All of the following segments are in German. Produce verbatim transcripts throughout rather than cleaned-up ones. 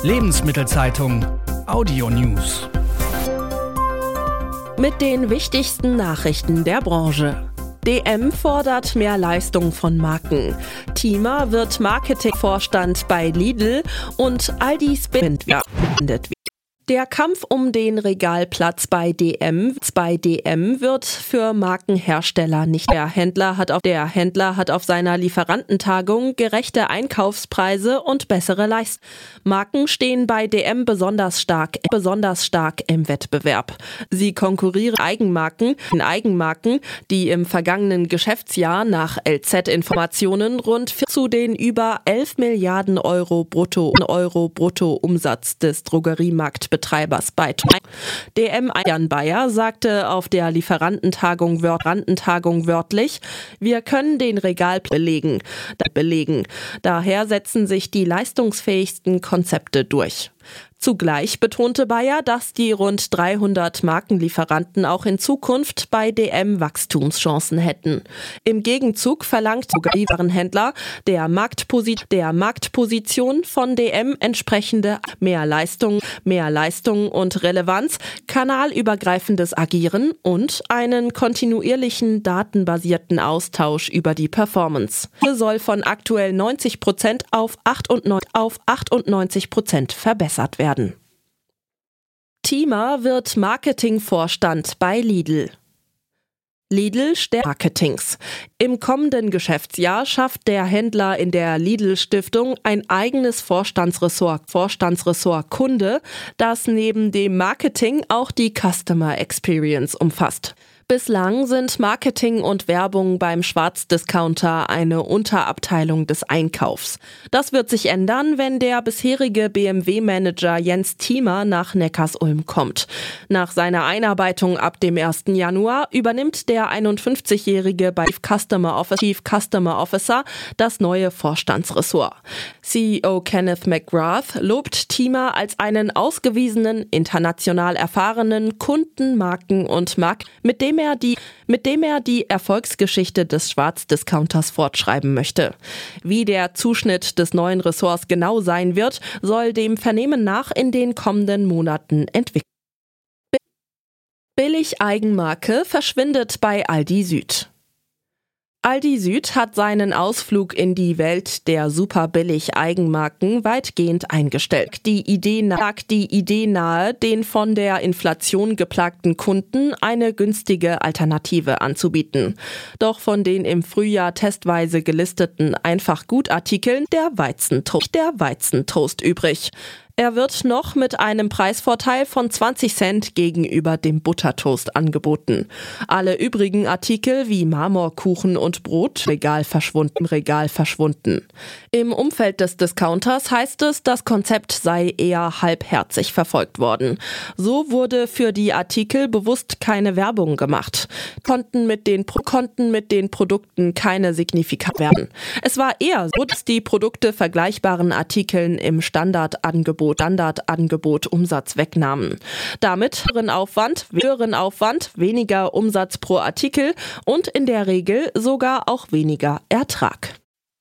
Lebensmittelzeitung Audio News. Mit den wichtigsten Nachrichten der Branche. D M fordert mehr Leistung von Marken. Thiemer wird Marketingvorstand bei Lidl und Aldi spinnt. Der Kampf um den Regalplatz bei D M bei D M wird für Markenhersteller nicht. Der Händler hat auf der Händler hat auf seiner Lieferantentagung gerechte Einkaufspreise und bessere Leistungen. Marken stehen bei D M besonders stark besonders stark im Wettbewerb. Sie konkurrieren Eigenmarken in Eigenmarken, die im vergangenen Geschäftsjahr nach L Z-Informationen rund zu den über elf Milliarden Euro brutto Euro brutto Umsatz des Drogeriemarktbetreibers beitragen. D M Jan Bayer sagte auf der Lieferantentagung, Lieferantentagung wörtlich: Wir können den Regalplatz belegen, belegen. Daher setzen sich die leistungsfähigsten Konzepte durch. Zugleich betonte Bayer, dass die rund dreihundert Markenlieferanten auch in Zukunft bei D M Wachstumschancen hätten. Im Gegenzug verlangt sogar die Warenhändler der, Marktposi- der Marktposition von D M entsprechende mehr Leistung, mehr Leistung und Relevanz, kanalübergreifendes Agieren und einen kontinuierlichen datenbasierten Austausch über die Performance. Diese soll von aktuell neunzig Prozent auf achtundneunzig Prozent verbessert werden. Thiemer wird Marketingvorstand bei Lidl. Lidl stärkt Marketings. Im kommenden Geschäftsjahr schafft der Händler in der Lidl-Stiftung ein eigenes Vorstandsressort, Vorstandsressort Kunde, das neben dem Marketing auch die Customer Experience umfasst. Bislang sind Marketing und Werbung beim Schwarzdiscounter eine Unterabteilung des Einkaufs. Das wird sich ändern, wenn der bisherige B M W-Manager Jens Thiemer nach Neckarsulm kommt. Nach seiner Einarbeitung ab dem ersten Januar übernimmt der einundfünfzigjährige bei Chief Customer Officer, Chief Customer Officer das neue Vorstandsressort. C E O Kenneth McGrath lobt Thiemer als einen ausgewiesenen, international erfahrenen Kunden-, Marken- und Markt, mit dem er die, mit dem er die Erfolgsgeschichte des Schwarzdiscounters fortschreiben möchte. Wie der Zuschnitt des neuen Ressorts genau sein wird, soll dem Vernehmen nach in den kommenden Monaten entwickelt. Billig-Eigenmarke verschwindet bei Aldi Süd. Aldi Süd hat seinen Ausflug in die Welt der super-billig-Eigenmarken weitgehend eingestellt. Die Idee lag die Idee nahe, den von der Inflation geplagten Kunden eine günstige Alternative anzubieten. Doch von den im Frühjahr testweise gelisteten Einfach-Gut-Artikeln der Weizentoast, der Weizentoast übrig. Er wird noch mit einem Preisvorteil von zwanzig Cent gegenüber dem Buttertoast angeboten. Alle übrigen Artikel wie Marmorkuchen und Brot Regal verschwunden, Regal verschwunden. Im Umfeld des Discounters heißt es, das Konzept sei eher halbherzig verfolgt worden. So wurde für die Artikel bewusst keine Werbung gemacht. Konnten mit den, konnten mit den Produkten keine signifikant werden. Es war eher so, dass die Produkte vergleichbaren Artikeln im Standardangebot Standardangebot Umsatz wegnahmen. Damit höheren Aufwand, höheren Aufwand, weniger Umsatz pro Artikel und in der Regel sogar auch weniger Ertrag.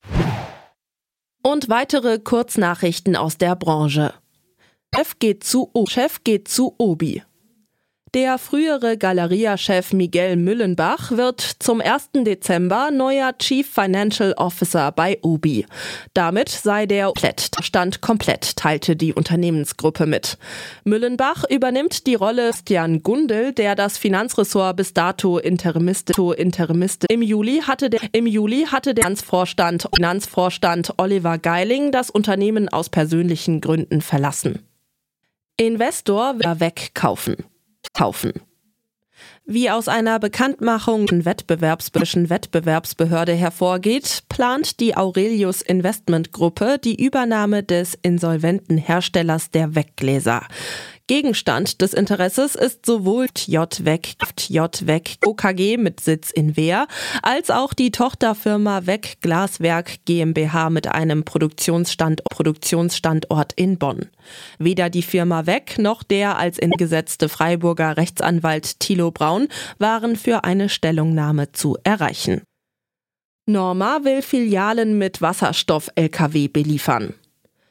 Und weitere Kurznachrichten aus der Branche. Chef geht zu, o- Chef geht zu Obi. Der frühere Galeria-Chef Miguel Müllenbach wird zum ersten Dezember neuer Chief Financial Officer bei Obi. Damit sei der Stand komplett, teilte die Unternehmensgruppe mit. Müllenbach übernimmt die Rolle Christian Gundel, der das Finanzressort bis dato Interimist, Interimist. Im Juli hatte der, im Juli hatte der Finanzvorstand, Finanzvorstand Oliver Geiling das Unternehmen aus persönlichen Gründen verlassen. Investor will wegkaufen. Kaufen. Wie aus einer Bekanntmachung der Wettbewerbsbehörden Wettbewerbsbehörde hervorgeht, plant die Aurelius Investment Gruppe die Übernahme des insolventen Herstellers der Weggläser. Gegenstand des Interesses ist sowohl J-Weg, J-Weg O K G mit Sitz in Wehr, als auch die Tochterfirma Weg Glaswerk GmbH mit einem Produktionsstand, Produktionsstandort in Bonn. Weder die Firma Weg noch der als eingesetzte Freiburger Rechtsanwalt Thilo Braun waren für eine Stellungnahme zu erreichen. Norma will Filialen mit Wasserstoff-L K W beliefern.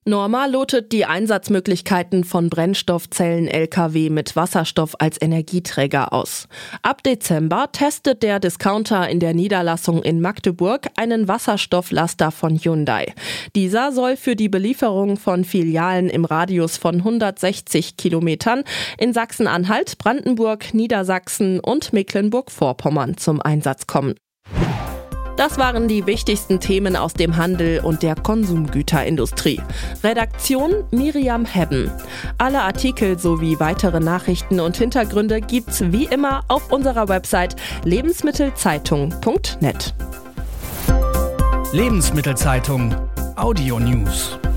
Norma lotet die Einsatzmöglichkeiten von Brennstoffzellen-L K W mit Wasserstoff als Energieträger aus. Ab Dezember testet der Discounter in der Niederlassung in Magdeburg einen Wasserstofflaster von Hyundai. Dieser soll für die Belieferung von Filialen im Radius von hundertsechzig Kilometern in Sachsen-Anhalt, Brandenburg, Niedersachsen und Mecklenburg-Vorpommern zum Einsatz kommen. Das waren die wichtigsten Themen aus dem Handel und der Konsumgüterindustrie. Redaktion Miriam Hebben. Alle Artikel sowie weitere Nachrichten und Hintergründe gibt's wie immer auf unserer Website lebensmittelzeitung punkt net. Lebensmittelzeitung Audio News.